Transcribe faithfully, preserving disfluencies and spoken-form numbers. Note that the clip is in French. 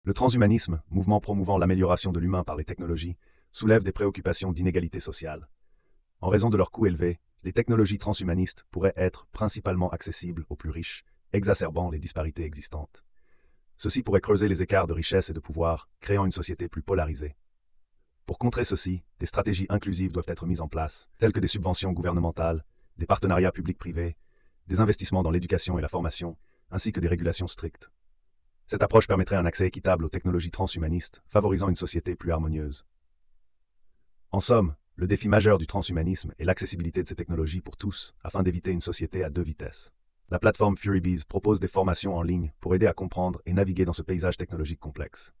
Le transhumanisme, mouvement promouvant l'amélioration de l'humain par les technologies, soulève des préoccupations d'inégalité sociale. En raison de leur coût élevé, les technologies transhumanistes pourraient être principalement accessibles aux plus riches, exacerbant les disparités existantes. Ceci pourrait creuser les écarts de richesse et de pouvoir, créant une société plus polarisée. Pour contrer ceci, des stratégies inclusives doivent être mises en place, telles que des subventions gouvernementales, des partenariats publics-privés, des investissements dans l'éducation et la formation, ainsi que des régulations strictes. Cette approche permettrait un accès équitable aux technologies transhumanistes, favorisant une société plus harmonieuse. En somme, le défi majeur du transhumanisme est l'accessibilité de ces technologies pour tous, afin d'éviter une société à deux vitesses. La plateforme FuryBees propose des formations en ligne pour aider à comprendre et naviguer dans ce paysage technologique complexe.